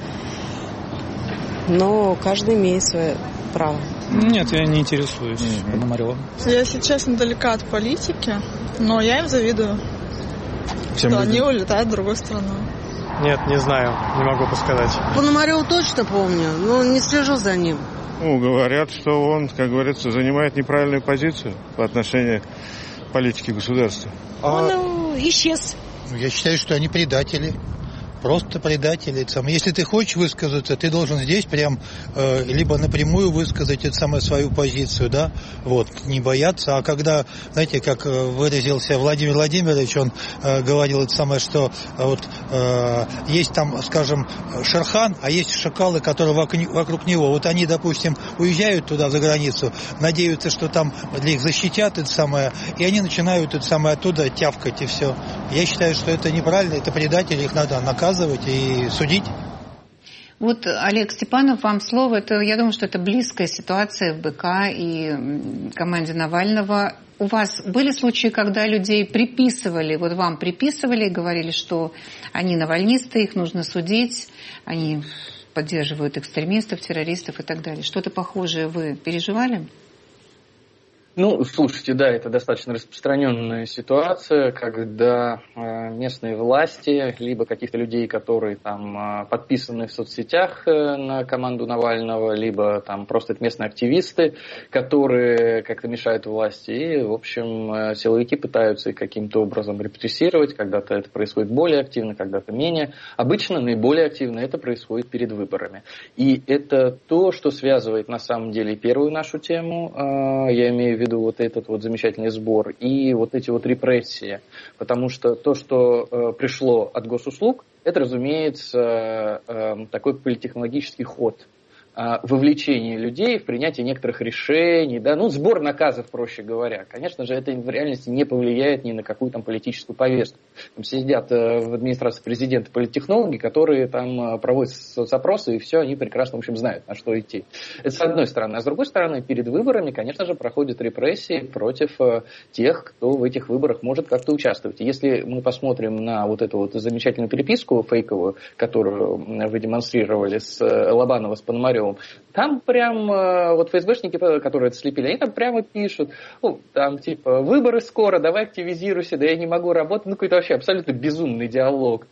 P: Но каждый имеет свое право.
L: Нет, я не интересуюсь Пономаревым.
Q: Я, если честно, далека от политики, но я им завидую, что они улетают в другую страну.
L: Нет, не знаю, не могу подсказать.
R: Пономарёва точно помню, но не слежу за ним.
S: Говорят, что он, как говорится, занимает неправильную позицию по отношению к политике государства.
R: Он исчез.
T: Я считаю, что они предатели. Просто предатели. Если ты хочешь высказаться, ты должен здесь прям либо напрямую высказать свою позицию, да, не бояться. А когда, знаете, как выразился Владимир Владимирович, он говорил что есть там, скажем, Шерхан, а есть шакалы, которые вокруг него. Они, допустим, уезжают туда, за границу, надеются, что там их защитят, и они начинают оттуда тявкать, и все. Я считаю, что это неправильно, это предатели, их надо наказывать и судить.
A: Олег Степанов, вам слово. Я думаю, что это близкая ситуация в БК и команде Навального. У вас были случаи, когда людей приписывали, вам приписывали и говорили, что они навальнисты, их нужно судить, они поддерживают экстремистов, террористов и так далее. Что-то похожее вы переживали?
H: Слушайте, да, это достаточно распространенная ситуация, когда местные власти, либо каких-то людей, которые там подписаны в соцсетях на команду Навального, либо там просто это местные активисты, которые как-то мешают власти, и, в общем, силовики пытаются их каким-то образом репрессировать, когда-то это происходит более активно, когда-то менее. Обычно наиболее активно это происходит перед выборами. И это то, что связывает на самом деле первую нашу тему, я имею в виду этот замечательный сбор и эти репрессии. Потому что то, что пришло от госуслуг, это, разумеется, такой политтехнологический ход. Вовлечение людей в принятие некоторых решений, сбор наказов, проще говоря. Конечно же, это в реальности не повлияет ни на какую там политическую повестку. Там сидят в администрации президента политтехнологи, которые там проводят соцопросы, и все, они прекрасно, в общем, знают, на что идти. Это с одной стороны. А с другой стороны, перед выборами, конечно же, проходят репрессии против тех, кто в этих выборах может как-то участвовать. И если мы посмотрим на эту замечательную переписку фейковую, которую вы демонстрировали с Лобанова, с Пономаревым, там прям ФСБшники, которые это слепили, они там прямо пишут, выборы скоро, давай активизируйся, да я не могу работать, какой-то вообще абсолютно безумный диалог.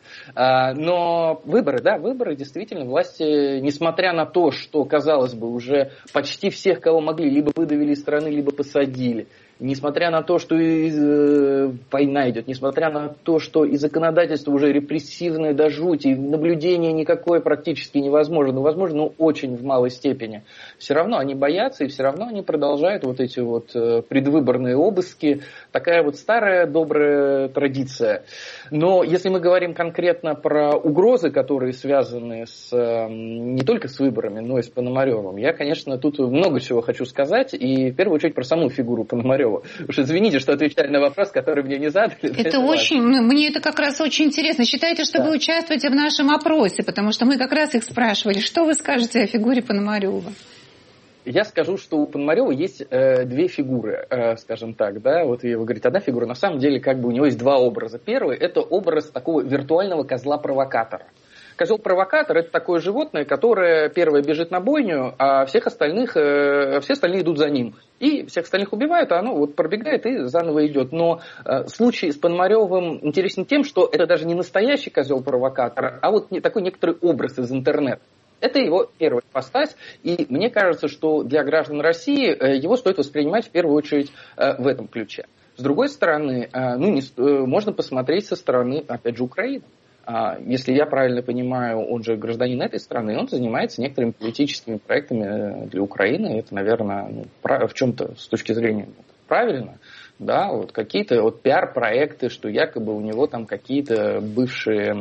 H: Но выборы действительно, власти, несмотря на то, что, казалось бы, уже почти всех, кого могли, либо выдавили из страны, либо посадили,
U: несмотря на то, что война идет, несмотря на то, что и законодательство уже репрессивное до жути, и наблюдение никакое практически невозможно, возможно, но очень в малой степени, все равно они боятся, и все равно они продолжают вот эти вот предвыборные обыски. Такая вот старая добрая традиция. Но если мы говорим конкретно про угрозы, которые связаны не только с выборами, но и с Пономаревым, я, конечно, тут много чего хочу сказать, и в первую очередь про саму фигуру Пономарева. Уж извините, что отвечаю на вопрос, который мне не задали.
A: Это очень, мне это как раз очень интересно. Считайте, что вы участвуете в нашем опросе, потому что мы как раз их спрашивали. Что вы скажете о фигуре Пономарева?
U: Я скажу, что у Пономарева есть две фигуры, скажем так, да, вот вы говорите, одна фигура, на самом деле как бы у него есть два образа. Первый – это образ такого виртуального козла-провокатора. Козел-провокатор – это такое животное, которое первое бежит на бойню, а все остальные идут за ним. И всех остальных убивают, а оно вот пробегает и заново идет. Но случай с Пономаревым интересен тем, что это даже не настоящий козел-провокатор, а вот такой некоторый образ из интернета. Это его первая ипостась, и мне кажется, что для граждан России его стоит воспринимать в первую очередь в этом ключе. С другой стороны, можно посмотреть со стороны, опять же, Украины. Если я правильно понимаю, он же гражданин этой страны, он занимается некоторыми политическими проектами для Украины. Это, наверное, в чем-то с точки зрения правильно. Да, вот какие-то вот пиар-проекты, что якобы у него там какие-то бывшие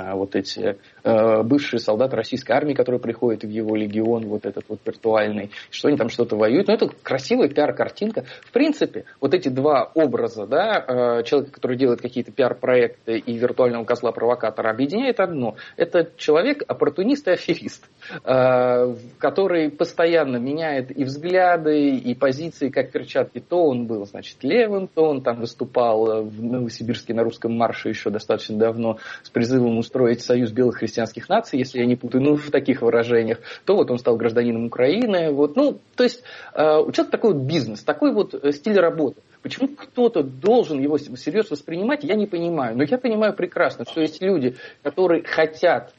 U: солдаты российской армии, которые приходят в его легион, вот этот вот виртуальный, что они там что-то воюют. Но это красивая пиар-картинка. В принципе, вот эти два образа, да, человека, который делает какие-то пиар-проекты, и виртуального козла-провокатора, объединяет одно. Это человек оппортунист и аферист, который постоянно меняет и взгляды, и позиции, как перчатки. То он был, значит, левым, то он там выступал в Новосибирске на русском марше еще достаточно давно с призывом устроить союз белых христианских наций, если я не путаю, в таких выражениях, то вот он стал гражданином Украины. Вот, то есть у человека такой вот бизнес, такой вот стиль работы. Почему кто-то должен его всерьез воспринимать, я не понимаю. Но я понимаю прекрасно, что есть люди, которые хотят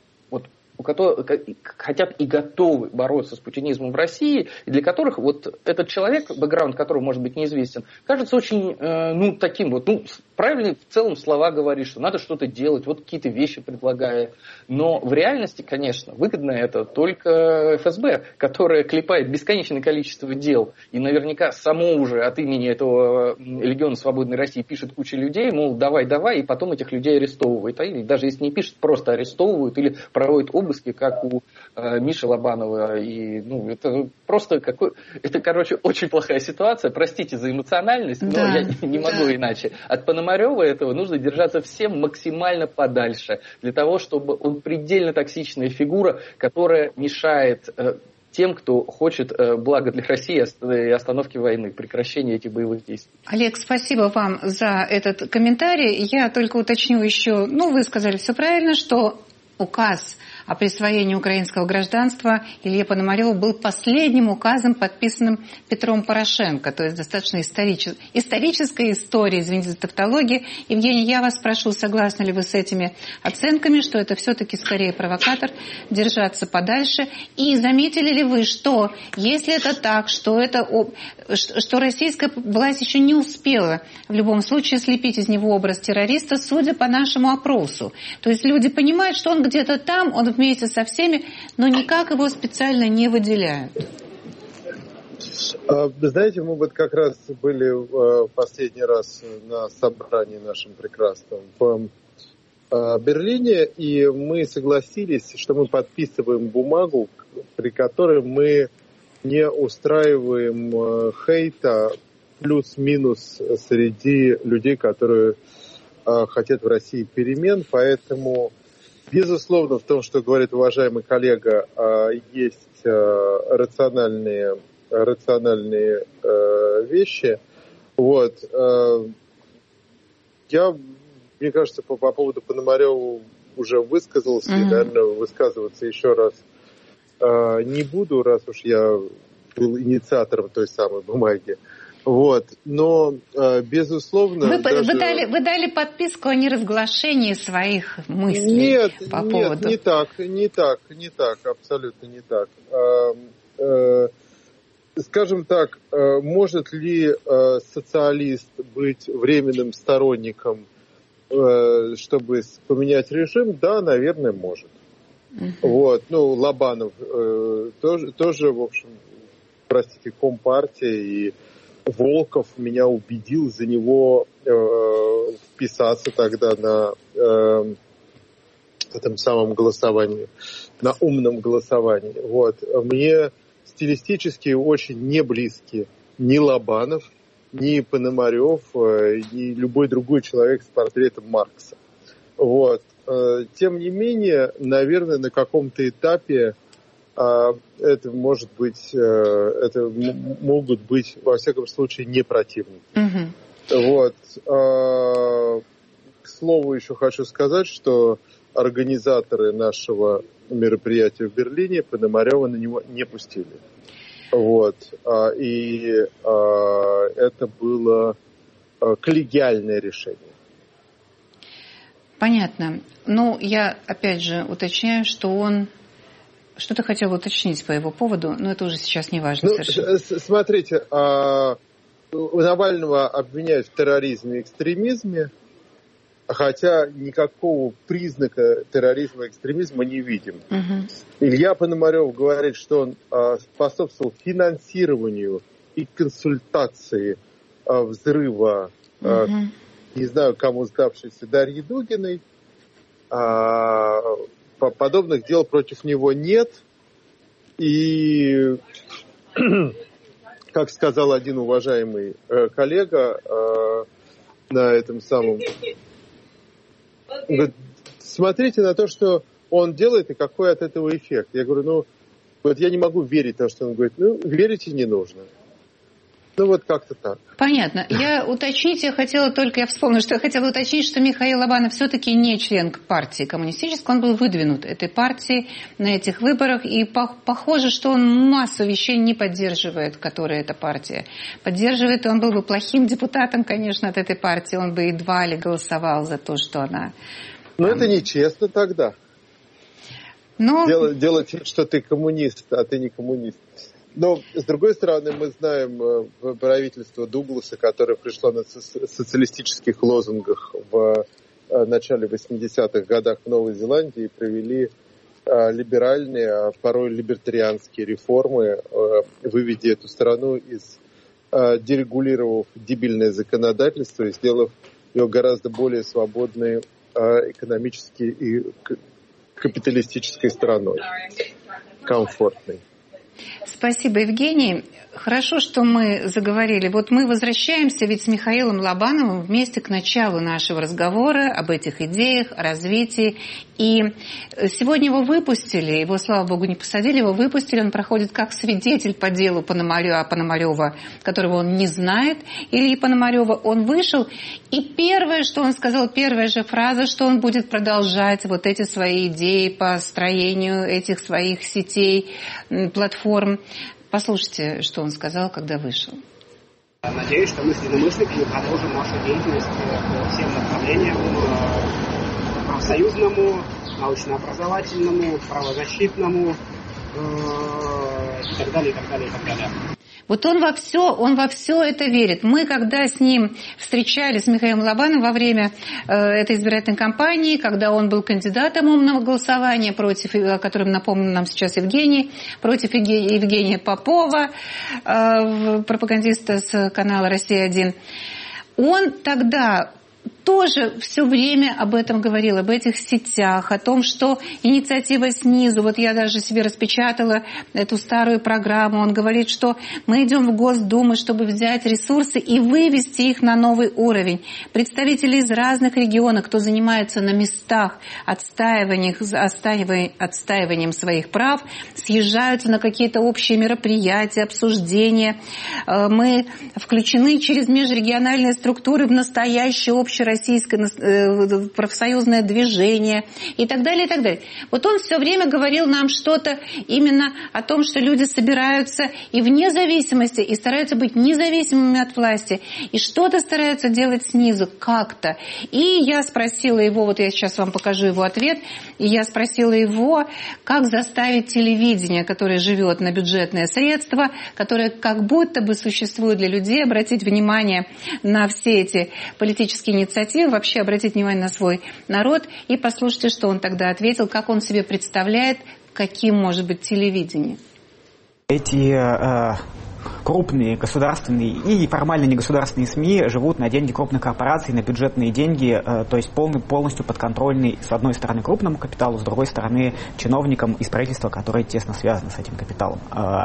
U: и готовы бороться с путинизмом в России, и для которых вот этот человек, бэкграунд которого может быть неизвестен, кажется очень, таким вот, правильно в целом слова говорит, что надо что-то делать, вот какие-то вещи предлагает. Но в реальности, конечно, выгодно это только ФСБ, которая клепает бесконечное количество дел, и наверняка само уже от имени этого Легиона Свободной России пишет куча людей, мол, давай, и потом этих людей арестовывает. Или даже если не пишет, просто арестовывают или проводят обыски, как у Миши Лобанова. И, это просто очень плохая ситуация. Простите за эмоциональность, но я не могу иначе. От Пономарева этого нужно держаться всем максимально подальше, для того, чтобы он предельно токсичная фигура, которая мешает тем, кто хочет блага для России и остановки войны, прекращения этих боевых действий.
A: Олег, спасибо вам за этот комментарий. Я только уточню еще, вы сказали все правильно, что указ о присвоении украинского гражданства Илье Пономареву был последним указом, подписанным Петром Порошенко. То есть достаточно историческая история, извините за тавтологию. Евгений, я вас спрошу, согласны ли вы с этими оценками, что это все-таки скорее провокатор, держаться подальше? И заметили ли вы, что если это так, что российская власть еще не успела в любом случае слепить из него образ террориста, судя по нашему опросу? То есть люди понимают, что он где-то там, он вместе со всеми, но никак его специально не выделяют.
G: Вы знаете, мы вот как раз были в последний раз на собрании нашем прекрасном в Берлине, и мы согласились, что мы подписываем бумагу, при которой мы не устраиваем хейта плюс-минус среди людей, которые хотят в России перемен, поэтому безусловно, в том, что говорит уважаемый коллега, есть рациональные вещи. Вот. Мне кажется, по поводу Пономарева уже высказался, и, наверное, высказываться еще раз не буду, раз уж я был инициатором той самой бумаги. Вот. Но, безусловно...
A: Вы дали подписку о неразглашении своих мыслей по поводу...
G: Нет, не так, абсолютно не так. скажем так, может ли социалист быть временным сторонником, чтобы поменять режим? Да, наверное, может. Вот, Лобанов тоже, в общем, простите, Компартия и Волков меня убедил за него вписаться тогда на этом самом голосовании, на умном голосовании. Вот. Мне стилистически очень не близки ни Лобанов, ни Пономарев, ни любой другой человек с портретом Маркса. Вот. Тем не менее, наверное, на каком-то этапе это может быть, это могут быть, во всяком случае, не противники. Вот. К слову, еще хочу сказать, что организаторы нашего мероприятия в Берлине Пономарева на него не пустили. Вот. И это было коллегиальное решение.
A: Понятно. Я опять же уточняю, что он что-то хотел уточнить по его поводу, но это уже сейчас не важно совершенно.
G: Смотрите, Навального обвиняют в терроризме и экстремизме, хотя никакого признака терроризма и экстремизма не видим. Илья Пономарев говорит, что он способствовал финансированию и консультации взрыва, не знаю, кому сдавшейся Дарьи Дугиной. Подобных дел против него нет. И, как сказал один уважаемый коллега на этом самом... Говорит, смотрите на то, что он делает, и какой от этого эффект. Я говорю, я не могу верить в то, что он говорит. Верить не нужно. Как-то так.
A: Понятно. Я вспомнила, что я хотела уточнить, что Михаил Лобанов все-таки не член партии коммунистической, он был выдвинут этой партией на этих выборах, и похоже, что он массу вещей не поддерживает, которые эта партия поддерживает, и он был бы плохим депутатом, конечно, от этой партии, он бы едва ли голосовал за то, что она...
G: это нечестно тогда. Делать вид, что ты коммунист, а ты не коммунист. Но, с другой стороны, мы знаем правительство Дугласа, которое пришло на социалистических лозунгах в начале 80-х годах в Новой Зеландии и провели либеральные, а порой либертарианские реформы, выведя эту страну дерегулировав дебильное законодательство и сделав ее гораздо более свободной экономически и капиталистической страной, комфортной.
A: Спасибо, Евгений. Хорошо, что мы заговорили. Мы возвращаемся ведь с Михаилом Лобановым вместе к началу нашего разговора об этих идеях, о развитии. И сегодня его выпустили, его, слава богу, не посадили, его выпустили, он проходит как свидетель по делу Пономарева, которого он не знает, Ильи Пономарева. Он вышел, и первое, что он сказал, первая же фраза, что он будет продолжать эти свои идеи по строению этих своих сетей, платформ. Послушайте, что он сказал, когда вышел.
F: Надеюсь, что мы с единомышленниками продолжим нашу деятельность по всем направлениям: профсоюзному, научно-образовательному, правозащитному и так далее, и так далее, и так далее.
A: Он во все это верит. Мы, когда с ним встречались, с Михаилом Лобановым, во время этой избирательной кампании, когда он был кандидатом умного голосования, о котором напомнил нам сейчас Евгений, против Евгения Попова, пропагандиста с канала «Россия-1», он тогда тоже все время об этом говорил, об этих сетях, о том, что инициатива снизу, я даже себе распечатала эту старую программу, он говорит, что мы идем в Госдуму, чтобы взять ресурсы и вывести их на новый уровень. Представители из разных регионов, кто занимается на местах отстаиванием своих прав, съезжаются на какие-то общие мероприятия, обсуждения. Мы включены через межрегиональные структуры в настоящее общероссийское российское профсоюзное движение и так далее, и так далее. Вот он все время говорил нам что-то именно о том, что люди собираются и вне зависимости, и стараются быть независимыми от власти, и что-то стараются делать снизу, как-то. И я спросила его, вот я сейчас вам покажу его ответ, и я спросила его, как заставить телевидение, которое живет на бюджетные средства, которое как будто бы существует для людей, обратить внимание на все эти политические инициативы, вообще обратить внимание на свой народ, и послушайте, что он тогда ответил, как он себе представляет, каким может быть телевидение.
B: Эти крупные государственные и формально негосударственные СМИ живут на деньги крупных корпораций, на бюджетные деньги, то есть полностью подконтрольный, с одной стороны, крупному капиталу, с другой стороны, чиновникам из правительства, которые тесно связаны с этим капиталом.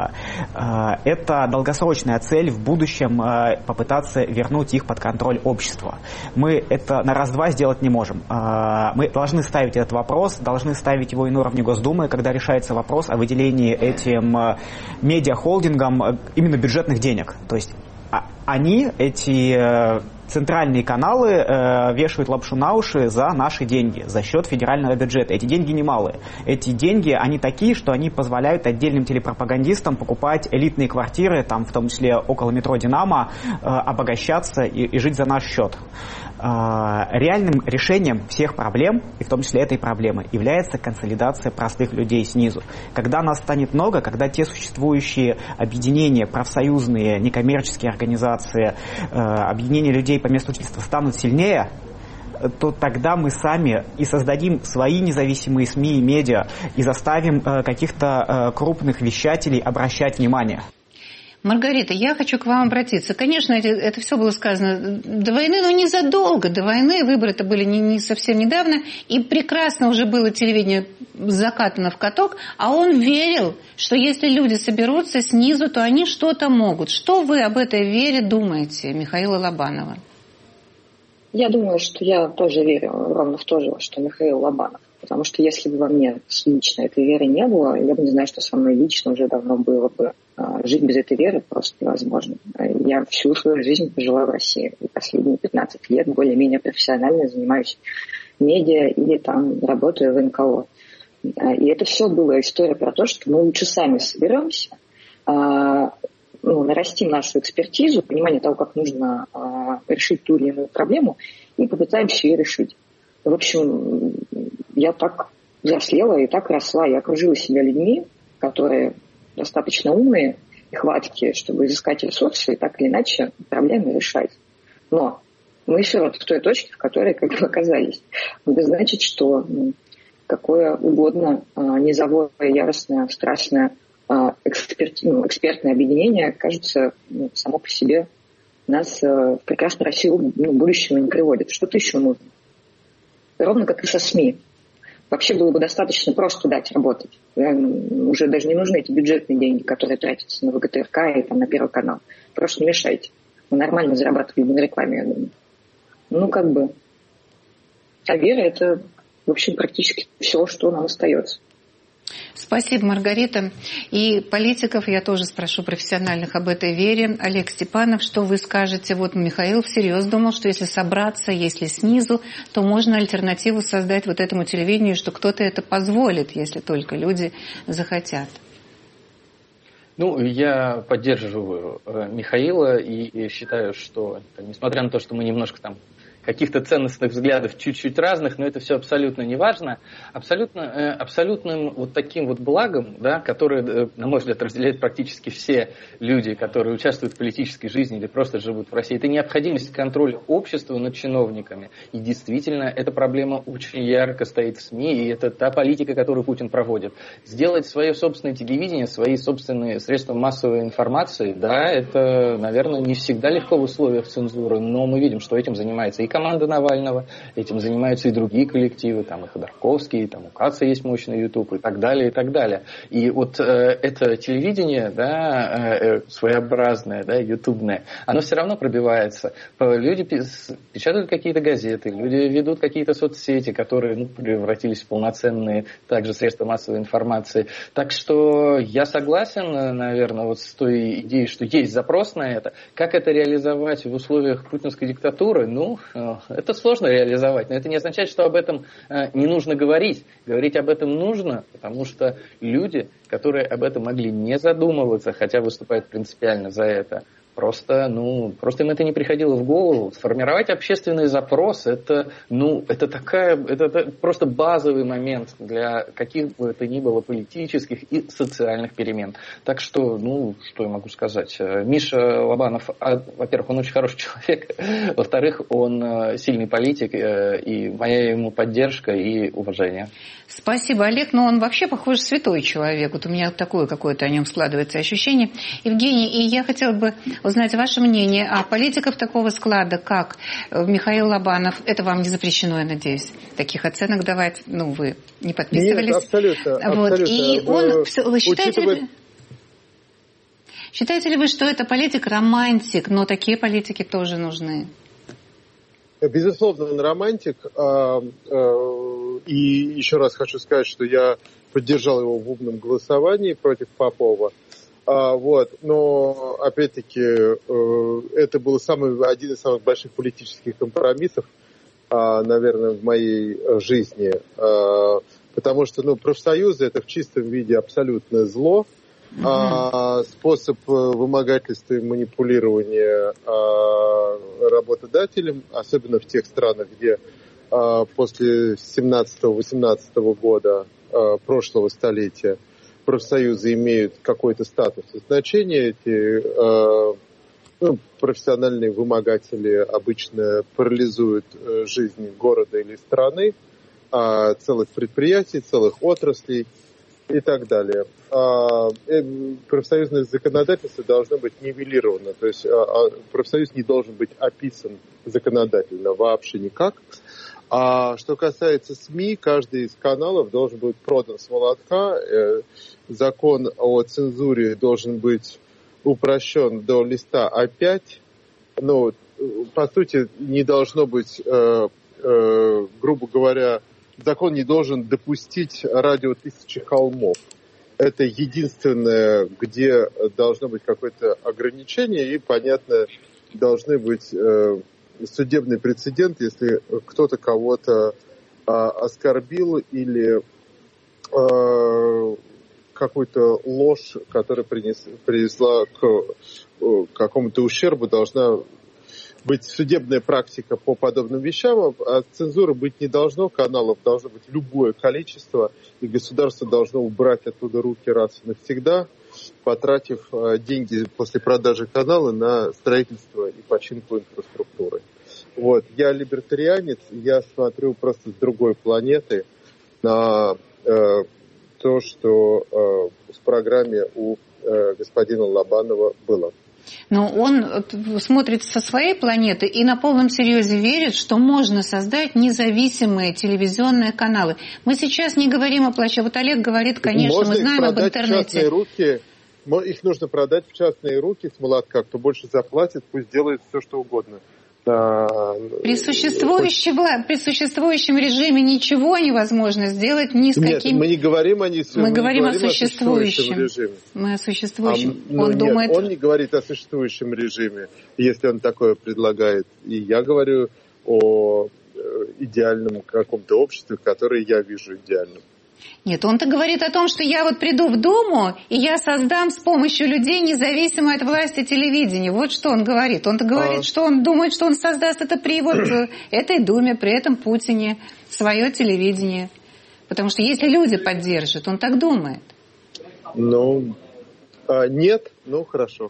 B: Это долгосрочная цель в будущем попытаться вернуть их под контроль общества. Мы это на раз-два сделать не можем. Мы должны ставить этот вопрос, должны ставить его и на уровне Госдумы, когда решается вопрос о выделении этим медиахолдингам именно бюджетных денег. То есть они, эти центральные каналы, вешают лапшу на уши за наши деньги, за счет федерального бюджета. Эти деньги немалые. Эти деньги, они такие, что они позволяют отдельным телепропагандистам покупать элитные квартиры, там, в том числе около метро «Динамо», обогащаться и жить за наш счет. Реальным решением всех проблем, и в том числе этой проблемы, является консолидация простых людей снизу. Когда нас станет много, когда те существующие объединения, профсоюзные, некоммерческие организации, объединения людей по месту жительства станут сильнее, то тогда мы сами и создадим свои независимые СМИ и медиа, и заставим каких-то крупных вещателей обращать внимание.
A: Маргарита, я хочу к вам обратиться. Конечно, это все было сказано до войны, но незадолго до войны. Выборы-то были не совсем недавно. И прекрасно уже было телевидение закатано в каток. А он верил, что если люди соберутся снизу, то они что-то могут. Что вы об этой вере думаете, Михаила Лобанова?
V: Я думаю, что я тоже верю ровно в то же, что Михаил Лобанов. Потому что если бы во мне лично этой веры не было, я бы не знаю, что со мной лично уже давно было бы. Жить без этой веры просто невозможно. Я всю свою жизнь прожила в России. И последние 15 лет более-менее профессионально занимаюсь медиа или там работаю в НКО. И это все была история про то, что мы лучше сами соберемся, нарастим нашу экспертизу, понимание того, как нужно решить ту или иную проблему, и попытаемся ее решить. В общем, я так взрослела и так росла. Я окружила себя людьми, которые достаточно умные и хваткие, чтобы изыскать ресурсы и так или иначе проблемы решать. Но мы все вот в той точке, в которой как бы оказались. Это значит, что какое угодно низовое, яростное, страстное экспертное объединение, кажется, само по себе нас в прекрасную Россию будущего не приводит. Что-то еще нужно. Ровно как и со СМИ. Вообще было бы достаточно просто дать работать. Уже даже не нужны эти бюджетные деньги, которые тратятся на ВГТРК и там, на Первый канал. Просто не мешайте. Мы нормально зарабатывали на рекламе, я думаю. А вера – это, в общем, практически все, что нам остается.
A: Спасибо, Маргарита. И политиков я тоже спрошу профессиональных об этой вере. Олег Степанов, что вы скажете? Вот Михаил всерьез думал, что если собраться, если снизу, то можно альтернативу создать вот этому телевидению, что кто-то это позволит, если только люди захотят.
U: Я поддерживаю Михаила и считаю, что, несмотря на то, что мы немножко там каких-то ценностных взглядов чуть-чуть разных, но это все абсолютно не важно. Абсолютным вот таким вот благом, да, которое, на мой взгляд, разделяют практически все люди, которые участвуют в политической жизни или просто живут в России, это необходимость контроля общества над чиновниками. И действительно, эта проблема очень ярко стоит в СМИ, и это та политика, которую Путин проводит. Сделать свое собственное телевидение, свои собственные средства массовой информации, да, это, наверное, не всегда легко в условиях цензуры, но мы видим, что этим занимается и команда Навального, этим занимаются и другие коллективы, там и Ходорковский, там у Каца есть мощный YouTube и так далее, и так далее. И вот это телевидение, да, своеобразное, да, ютубное, оно все равно пробивается. Люди печатают какие-то газеты, люди ведут какие-то соцсети, которые превратились в полноценные также средства массовой информации. Так что я согласен, наверное, вот с той идеей, что есть запрос на это. Как это реализовать в условиях путинской диктатуры? Это сложно реализовать, но это не означает, что об этом не нужно говорить. Говорить об этом нужно, потому что люди, которые об этом могли не задумываться, хотя выступают принципиально за это, просто им это не приходило в голову. Сформировать общественный запрос это просто базовый момент для каких бы это ни было политических и социальных перемен. Так что, что я могу сказать? Миша Лобанов, во-первых, он очень хороший человек, во-вторых, он сильный политик, и моя ему поддержка и уважение.
A: Спасибо, Олег. Но он вообще, похоже, святой человек. Вот у меня такое какое-то о нем складывается ощущение. Евгений, и я хотела бы узнать ваше мнение о политиках такого склада, как Михаил Лобанов. Это вам не запрещено, я надеюсь, таких оценок давать. Вы не подписывались.
G: Нет, абсолютно.
A: И он, считаете ли вы, что это политик-романтик, но такие политики тоже нужны?
G: Безусловно, он романтик. И еще раз хочу сказать, что я поддержал его в умном голосовании против Попова. Но, опять-таки, это был один из самых больших политических компромиссов, наверное, в моей жизни. Потому что профсоюзы – это в чистом виде абсолютное зло. Способ вымогательства и манипулирования работодателем, особенно в тех странах, где после 17-18 года прошлого столетия профсоюзы имеют какой-то статус и значение. Эти профессиональные вымогатели обычно парализуют жизнь города или страны, целых предприятий, целых отраслей и так далее. Профсоюзное законодательство должно быть нивелировано, то есть профсоюз не должен быть описан законодательно вообще никак. А что касается СМИ, каждый из каналов должен быть продан с молотка. Закон о цензуре должен быть упрощен до листа А5. По сути, не должно быть, грубо говоря, закон не должен допустить радио 1000 холмов. Это единственное, где должно быть какое-то ограничение, и, понятно, должны быть судебный прецедент, если кто-то кого-то оскорбил или какую-то ложь, которая принесла к какому-то ущербу, должна быть судебная практика по подобным вещам, а цензуры быть не должно, каналов должно быть любое количество, и государство должно убрать оттуда руки раз и навсегда, потратив деньги после продажи канала на строительство и починку инфраструктуры. Я либертарианец, я смотрю просто с другой планеты на то, что в программе у господина Лобанова было.
A: Но он смотрит со своей планеты и на полном серьезе верит, что можно создать независимые телевизионные каналы. Мы сейчас не говорим о плаще. Вот Олег говорит, конечно, мы знаем об интернете.
G: Их нужно продать в частные руки с молотка. Кто больше заплатит, пусть делает все, что угодно.
A: При существующем режиме ничего невозможно сделать ни с каким...
G: Нет, мы не говорим о
A: Мы говорим о существующем режиме. Мы о существующем.
G: Он не говорит о существующем режиме, если он такое предлагает. И я говорю о идеальном каком-то обществе, которое я вижу идеальным.
A: Нет, он-то говорит о том, что я приду в Думу, и я создам с помощью людей независимое от власти телевидение. Вот что он говорит. Он-то говорит, что он думает, что он создаст это при этой Думе, при этом Путине, свое телевидение. Потому что если люди поддержат, он так думает.
G: Нет, хорошо.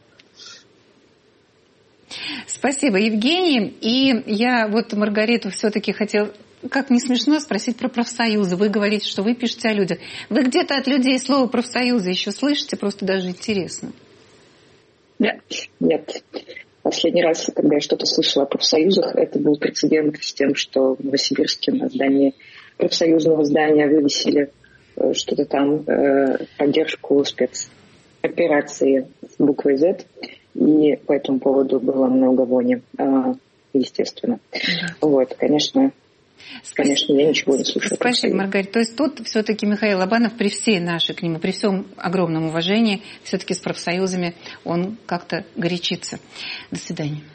A: Спасибо, Евгений. И я Маргариту все-таки хотела... Как не смешно спросить про профсоюзы. Вы говорите, что вы пишете о людях. Вы где-то от людей слово профсоюзы еще слышите? Просто даже интересно.
V: Нет. Последний раз, когда я что-то слышала о профсоюзах, это был прецедент с тем, что в Новосибирске на здании профсоюзного здания вывесили что-то там, поддержку спецоперации с буквой Z. И по этому поводу было много вони, естественно. Конечно, я ничего не слушаю.
A: Спасибо, Маргарита. То есть тут все-таки Михаил Лобанов при всей нашей к нему, при всем огромном уважении, все-таки с профсоюзами он как-то горячится. До свидания.